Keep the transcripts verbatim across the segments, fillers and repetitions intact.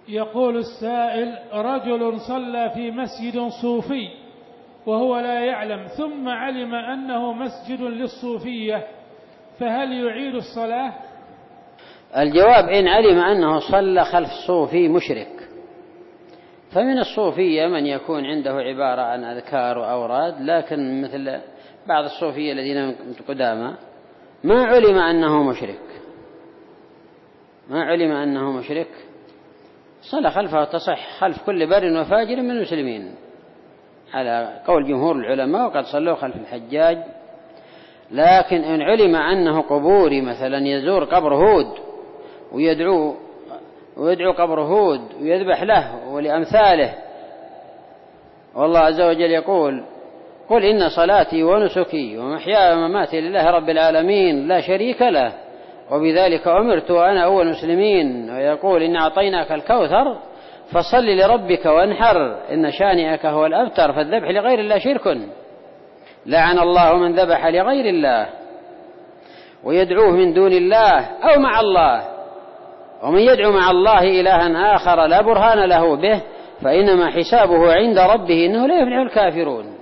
يقول السائل: رجل صلى في مسجد صوفي وهو لا يعلم، ثم علم أنه مسجد للصوفية، فهل يعيد الصلاة؟ الجواب: إن علم أنه صلى خلف صوفي مشرك. فمن الصوفية من يكون عنده عبارة عن أذكار وأوراد، لكن مثل بعض الصوفية الذين قدامى ما علم أنه مشرك ما علم أنه مشرك صلى خلفه تصح خلف كل بر وفاجر من المسلمين على قول جمهور العلماء، وقد صلوا خلف الحجاج. لكن إن علم أنه قبوري، مثلا يزور قبر هود ويدعو ويدعو قبر هود ويذبح له ولأمثاله، والله عز وجل يقول: قل إن صلاتي ونسكي ومحياي ومماتي لله رب العالمين لا شريك له وبذلك أمرت وأنا أول المسلمين. ويقول: إن أعطيناك الكوثر فصل لربك وانحر إن شانئك هو الأبتر. فالذبح لغير الله شرك، لعن الله من ذبح لغير الله ويدعوه من دون الله أو مع الله. ومن يدعو مع الله إلها آخر لا برهان له به فإنما حسابه عند ربه إنه لا يفلح الكافرون.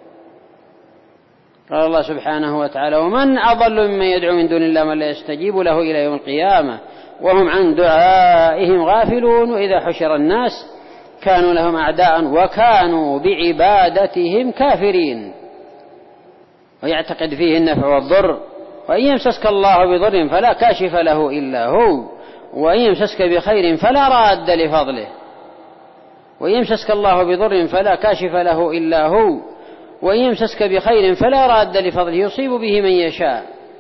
قال الله سبحانه وتعالى: ومن أضل ممن يدعو من دون الله من لا يستجيب له إلى يوم القيامة وهم عن دعائهم غافلون وإذا حشر الناس كانوا لهم أعداء وكانوا بعبادتهم كافرين. ويعتقد فيه النفع والضر، وإن يمسسك الله بضر فلا كاشف له إلا هو وإن يمسسك بخير فلا راد لفضله وإن يمسسك الله بضر فلا كاشف له إلا هو وإن يمسسك بخير فلا راد لفضله يصيب به من يشاء.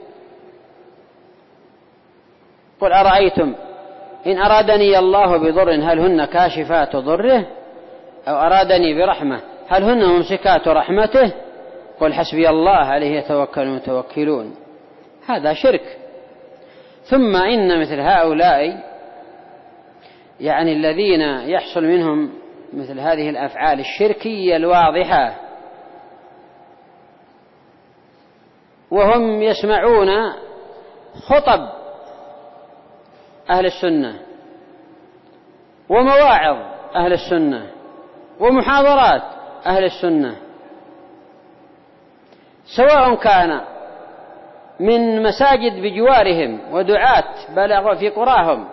قل أرأيتم إن أرادني الله بضر هل هن كاشفات ضره أو أرادني برحمة هل هن ممسكات رحمته قل حسبي الله عليه يتوكل المتوكلون. هذا شرك. ثم إن مثل هؤلاء يعني الذين يحصل منهم مثل هذه الأفعال الشركية الواضحة وهم يسمعون خطب أهل السنة ومواعظ أهل السنة ومحاضرات أهل السنة، سواء كان من مساجد بجوارهم ودعاة بلغوا في قراهم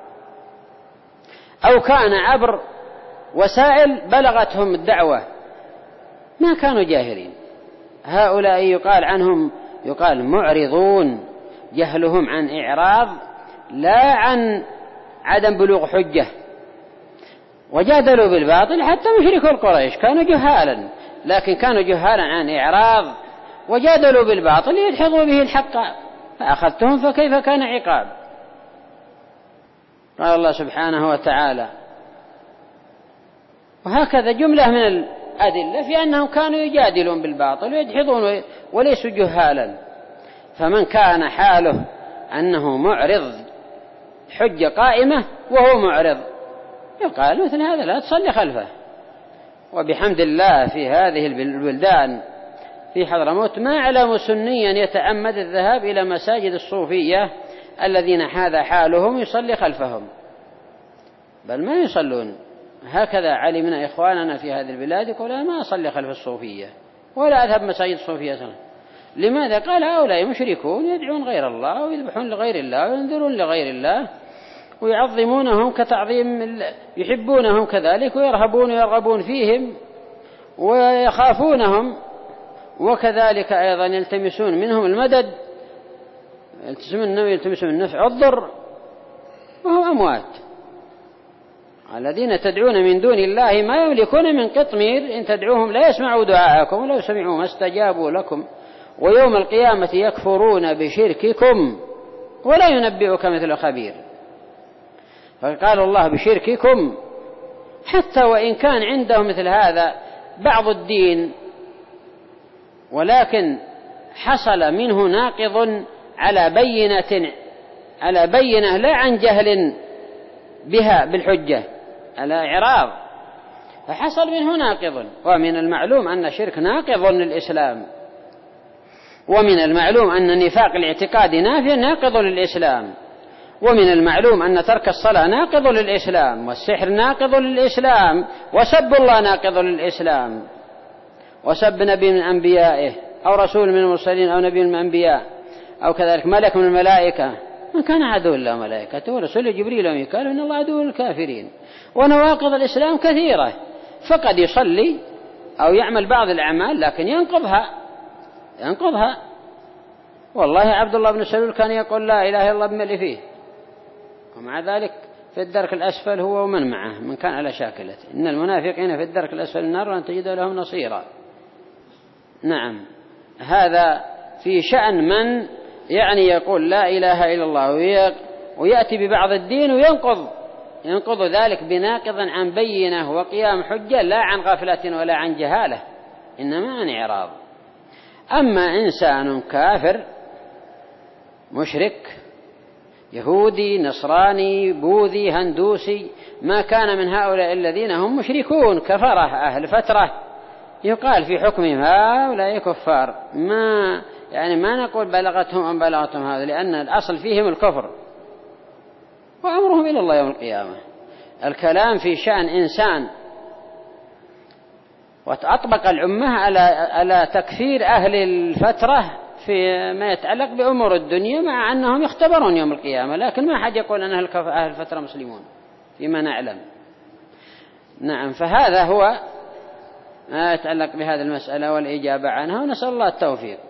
أو كان عبر وسائل بلغتهم الدعوة، ما كانوا جاهلين. هؤلاء يقال عنهم يقال معرضون، جهلهم عن إعراض لا عن عدم بلوغ حجة. وجادلوا بالباطل حتى مشركوا القريش كانوا جهالا، لكن كانوا جهالا عن إعراض وجادلوا بالباطل ليدحضوا به الحق فأخذتهم فكيف كان عقاب. قال الله سبحانه وتعالى: وهكذا جملة من الأدلة في أنهم كانوا يجادلون بالباطل ويدحضون وليسوا جهالا. فمن كان حاله أنه معرض حجة قائمة وهو معرض يقال مثل هذا لا تصلي خلفه. وبحمد الله في هذه البلدان في حضرموت ما أعلم سنيا يتعمد الذهاب إلى مساجد الصوفية الذين هذا حالهم يصلي خلفهم، بل ما يصلون. هكذا علمنا إخواننا في هذه البلاد يقول: أنا ما أصلي خلف الصوفية ولا أذهب مساجد الصوفية صلاة. لماذا؟ قال: هؤلاء مشركون يدعون غير الله ويذبحون لغير الله وينذرون لغير الله ويعظمونهم كتعظيم، يحبونهم كذلك ويرهبون ويرغبون فيهم ويخافونهم، وكذلك أيضا يلتمسون منهم المدد، يلتمسون النفع والضر وهم أموات. الذين تدعون من دون الله ما يملكون من قطمير، إن تدعوهم لا يسمعوا دعاءكم ولو سمعوا ما استجابوا لكم ويوم القيامة يكفرون بشرككم ولا ينبئك مثل خبير. فقال الله بشرككم حتى وإن كان عندهم مثل هذا بعض الدين، ولكن حصل منه ناقض على بينة على بينة لا عن جهل بها بالحجة على إعراض، فحصل منه ناقض. ومن المعلوم أن الشرك ناقض للإسلام، ومن المعلوم أن النفاق الاعتقادي نافع ناقض للإسلام، ومن المعلوم أن ترك الصلاة ناقض للإسلام، والسحر ناقض للإسلام، وسب الله ناقض للإسلام، وسب نبي من أنبيائه أو رسول من المرسلين أو نبي من الأنبياء أو كذلك ملك من الملائكة، من كان عدو الله ملائكته ورسول جبريل وميكال إن الله عدو للكافرين. ونواقض الإسلام كثيرة، فقد يصلي أو يعمل بعض الأعمال لكن ينقضها ينقضها والله عبد الله بن سلول كان يقول لا إله إلا الله بملء فيه، ومع ذلك في الدرك الأسفل هو ومن معه من كان على شاكلته. إن المنافقين في الدرك الأسفل النار وأن تجد لهم نصيرا. نعم، هذا في شأن من يعني يقول لا إله إلا الله ويأتي ببعض الدين وينقض ينقض ذلك بناقض عن بينة وقيام حجة، لا عن غفلة ولا عن جهالة، إنما عن إعراض. أما إنسان كافر مشرك يهودي نصراني بوذي هندوسي ما كان من هؤلاء الذين هم مشركون كفرة أهل فترة يقال في حكمهم هؤلاء كفار، ما يعني ما نقول بلغتهم أم بلغتهم هذا، لأن الأصل فيهم الكفر وأمرهم إلى الله يوم القيامة. الكلام في شأن إنسان وأطبق الأمة على على تكفير أهل الفترة في ما يتعلق بأمور الدنيا، مع أنهم يختبرون يوم القيامة، لكن ما حد يقول أن أهل الفترة مسلمون فيما نعلم. نعم، فهذا هو ما يتعلق بهذه المسألة والإجابة عنها، ونسأل الله التوفيق.